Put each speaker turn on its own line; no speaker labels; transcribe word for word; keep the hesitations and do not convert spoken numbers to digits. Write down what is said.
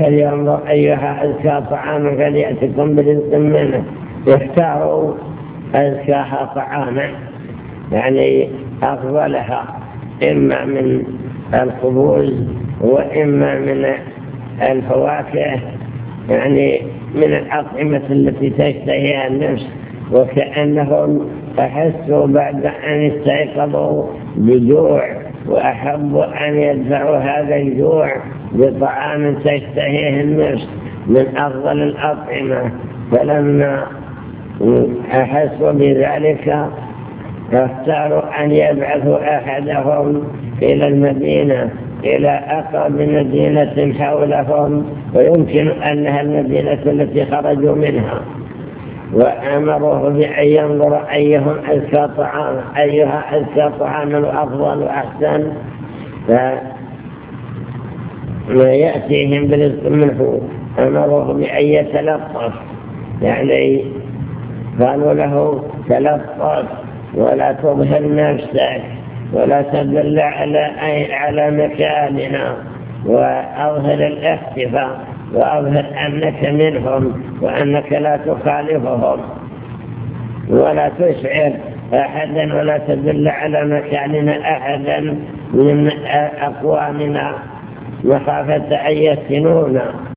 فلينظر أيها أزكى طعاما فليأتكم برزق منه. يختاروا أزكاها طعاما يعني أفضلها، إما من الخبز وإما من الفواكه، يعني من الأطعمة التي تشتهيها النفس. وكأنهم أحسوا بعد أن استيقظوا بجوع وأحبوا أن يدفعوا هذا الجوع بطعام تشتهيه النفس من أفضل الأطعمة. فلما أحسوا بذلك اختاروا أن يبعثوا أحدهم إلى المدينة، إلى أقرب مدينة حولهم ويمكن أنها المدينة التي خرجوا منها، وأمروه بأن ينظر أيهم أزكى طعاما أيها أزكى طعاما وأفضل وأحسن فيأتيهم برزق منه. أمروه بأن يتلطف، يعني قالوا له تلطف ولا تظهر نفسك ولا تدل على على مكاننا، وأظهر الاختفاء وأظهر أنك منهم وأنك لا تخالفهم ولا تشعر أحدا ولا تدل على مكاننا أحدا من أقوامنا مخافة أن يفتنونا.